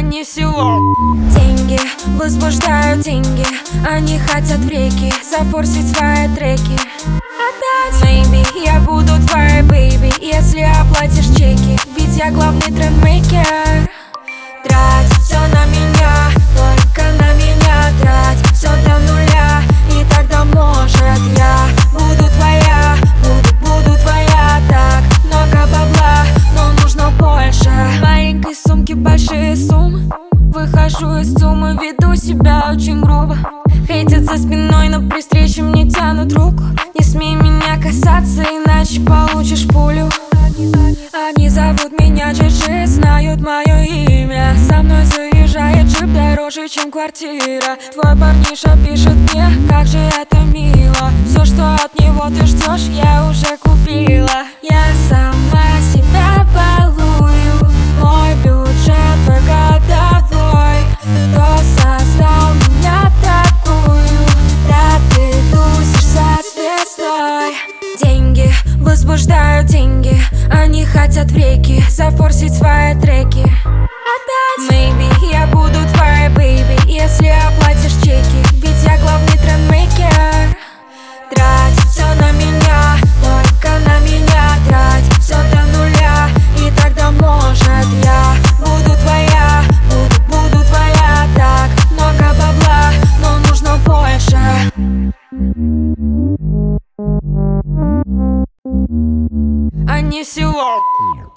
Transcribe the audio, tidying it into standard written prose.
не всего. Деньги возбуждают, деньги, они хотят в реки зафорсить свои треки. Maybe я буду твоей baby, если оплатишь чеки, ведь я главный трендмейкер. Трать все на меня, только на меня трать все до нуля, и тогда может я буду твоя, буду твоя. Так много бабла, но нужно больше. В маленькой сумке большие суммы, выхожу из суммы, веду себя очень грубо. Хейтят за спиной, но при встрече мне тянут руку. Не смей меня касаться, иначе получишь пулю. Они зовут меня Джиджи, знают мое имя. Со мной заезжает джип дороже, чем квартира. Твой парниша пишет мне, как же это мило. Все, что от него ты ждешь, я уже купила. Я сама себя балую, мой бюджет годовой. Кто создал меня такую? Да ты тусишь со звездой. Деньги возбуждают, деньги, они хотят в реки зафорсить свои треки. Maybe